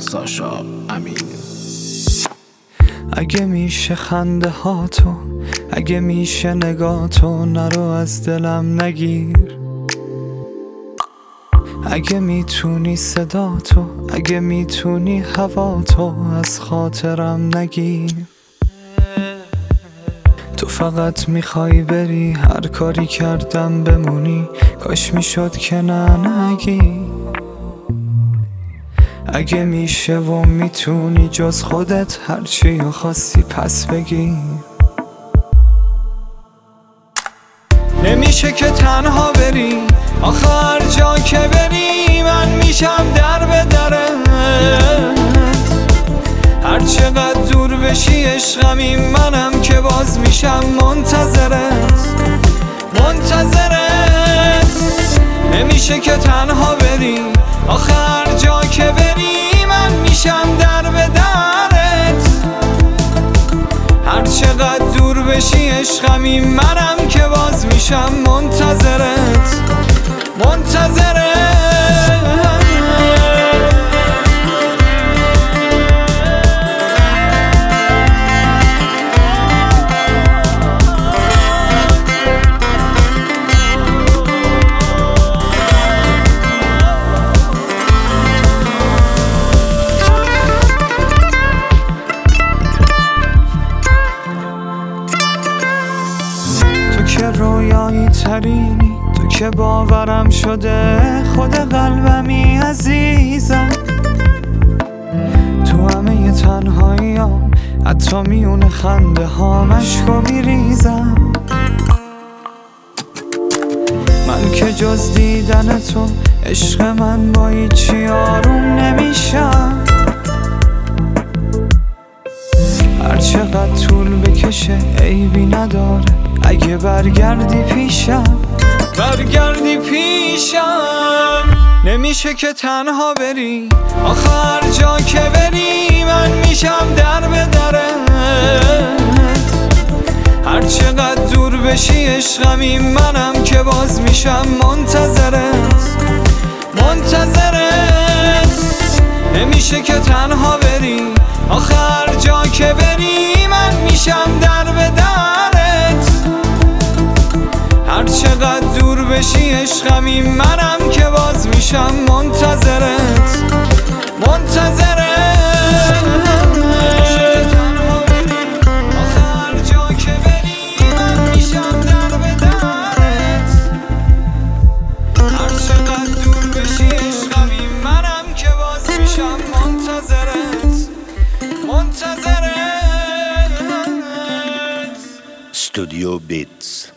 ساشا امین. اگه میشه خنده هاتو، اگه میشه نگاتو نرو از دلم نگیر. اگه میتونی صداتو، اگه میتونی هواتو از خاطرم نگیر. تو فقط میخوای بری، هر کاری کردم بمونی، کاش میشد که نگی. اگه میشه و میتونی جز خودت هرچی رو خواستی پس بگی. نمیشه که تنها بری، آخر جا که بری من میشم در به درت. هر چقدر دور بشی عشقمی منم که باز میشم منتظرت. نمیشه که تنها بری، آخر جا که بری من میشم در به درت. هر چقدر دور بشی عشقمی منم که باز میشم منتظرت. تو که رویایی ترینی، تو که باورم شده خود قلبمی عزیزم. تو همه تنهاییام حتی میونه خنده ها مشکو میریزم. من که جز دیدن تو عشق من با هیچی آروم نمیشم. هر چقدر طول بکشه عیبی نداره اگه برگردی پیشم. نمیشه که تنها بری، آخر جا که بری من میشم در به درت. هر چقدر دور بشی عشقمی منم که باز میشم منتظرت. نمیشه که تنها بری، آخر جا که بری من میشم در به درت. هر چقدر دور بشی عشقمی منم که باز میشم منتظرت. آخر جا که بری من میشم در به درت. هر چقدر دور بشی عشقمی منم که باز میشم منتظرت. استودیو بیتس.